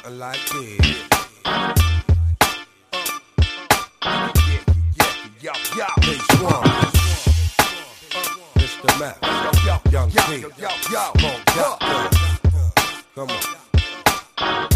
something like this. Yeah. Pace one. Mr. Mac. Young T. Funk Doctor. Come on.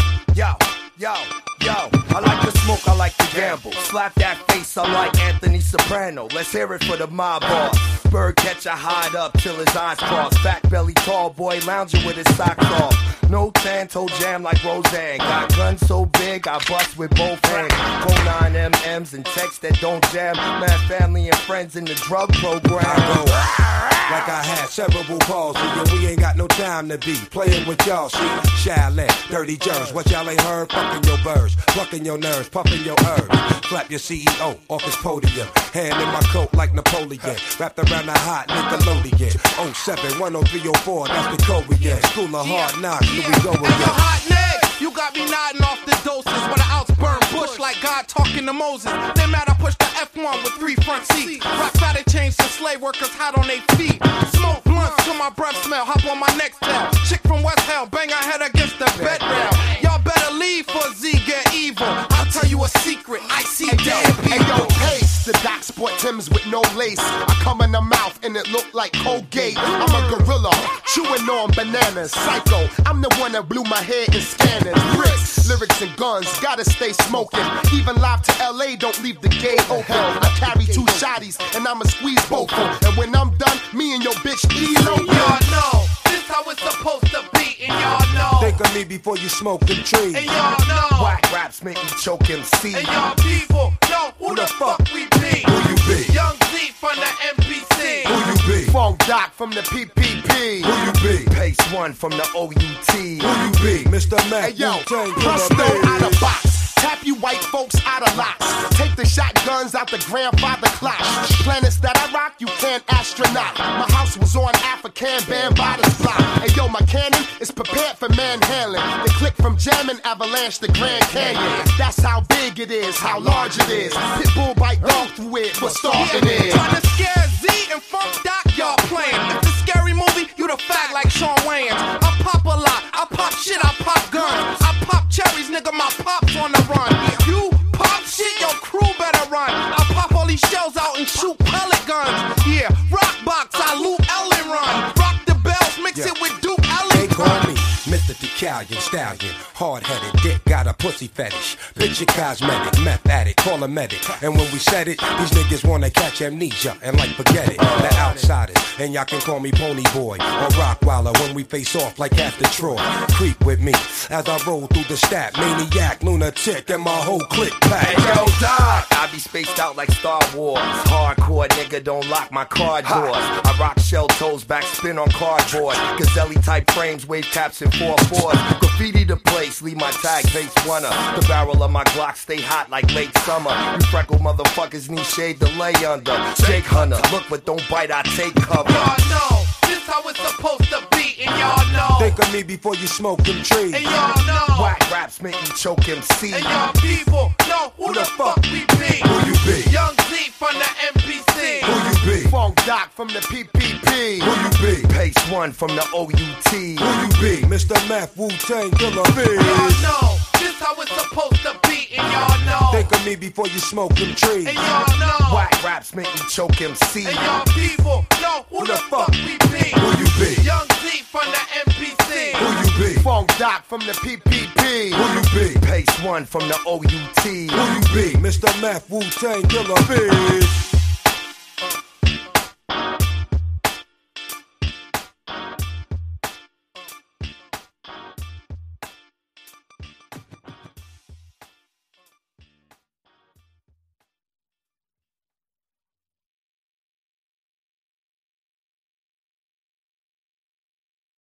Yo, I like to smoke, I like to gamble. Slap that face, I'm like Anthony Soprano. Let's hear it for the mob boss. Bird catcher hide up till his eyes cross. Fat belly, tall boy lounging with his socks off. No tan, toe jam like Roseanne. Got guns so big, I bust with both hands. Phone 9 MMs and texts that don't jam. Mad family and friends in the drug program. I go like I had cerebral palsy, and we ain't got no time to be playing with y'all. See, Chalet, dirty germs, what y'all ain't heard? Fucking your birds, plucking your nerves, puffing your herbs. Clap your CEO off his podium. Hand in my coat like Napoleon. Wrapped around the hot Nickelodeon. 07, 10304, that's the code we get. School of hard knocks, here we go again. Hot neck, you got me nodding off the doses. When I outs burn bush like God talking to Moses. They mad I push the F1 with 3 front seats. Rock fatty chains to slave workers hot on their feet. Smoke blunts till my breath smell, hop on my next tail. Chick from West Hell, bang her head against the bed rail. Y'all better leave for Z get evil. I'll tell you a secret, I see dead people. Hey yo, Pace, the Doc Sport Timbs with no lace. I come in the mouth and it look like Colgate. I'm a gorilla, chewing on bananas. Psycho, I'm the one that blew my head in scanners. Bricks, lyrics and guns, gotta stay smoking. Even live to LA, don't leave the gate open. I carry 2 shotties and I'ma squeeze both of them. And when I'm done, me and your bitch elope. Y'all know, this how it's supposed to be, and y'all know. Think of me before you smoke them trees. And y'all know. Whack raps make me choke MC. And y'all people know who the fuck we be. Who you be? Young Z from the MPC. Who you be? Funk Doc from the PPP. Who you be? Pace one from the OUT. Who you be? Mr. Mac. Hey yo, Presto out of box. Tap you white folks out of lots. Take the shotguns out the grandfather clock. Planets that I rock, you can't astronaut. My house was on African band by the block. Hey yo, my cannon is prepared for manhandling. The click from jamming avalanche to Grand Canyon. That's how big it is, how large it is. Pitbull bite dog through it, but stalking it. Trying to scare Z and Funk Doc, y'all playing. If it's a scary movie, you the fag like Sean Wayans. I pop a lot, I pop shit, I pop guns. I pop cherries, nigga, my pop's on the run. You pop shit, your crew better run. I pop all these shells out and shoot pellet guns. Yeah, rock box, I loot Ellen run. Rock the bells, mix it with Duke Ellen. They call me Mr. Decalion Stallion. Hard-headed dick, got a pussy fetish. Picture cosmetic, meth addict, call a medic. And when we said it, these niggas wanna catch amnesia and like forget it. The outsiders, and y'all can call me Pony Boy or Rockwaller when we face off like after Troy. Creep with me as I roll through the stat. Maniac, lunatic, and my whole clique pack. Hey yo, Doc, I be spaced out like Star Wars. Hardcore nigga, don't lock my car doors. I rock shell toes, back spin on cardboard. Gazelle type frames, wave caps and 4/4s. Graffiti the place, leave my tag face runner. The barrel of my Glock stay hot like late summer. You freckle motherfuckers need shade to lay under. Jake Hunter, look but don't bite, I take cover. Y'all know, this how it's supposed to be, and y'all know. Think of me before you smoke them trees. And y'all know. Whack raps make me choke MC. And y'all people know who the fuck we be. Who you be? Young Z from the MPC. Who you be? Funk Doc from the PPP. Who you be? Pace one from the OUT. Who you be? Mr. Mac, Wu-Tang Killer B. Y'all know, this how it's supposed to be, and y'all know. Think of me before you smoke them trees. And y'all know. Whack raps make me choke MC. And y'all people know who the fuck we be. Who you be? Young Z from the MPC. Who you be? Funk Doc from the PPP. Who you be? Pace one from the OUT. Who you be? Mr. Mac, Wu-Tang Killer B.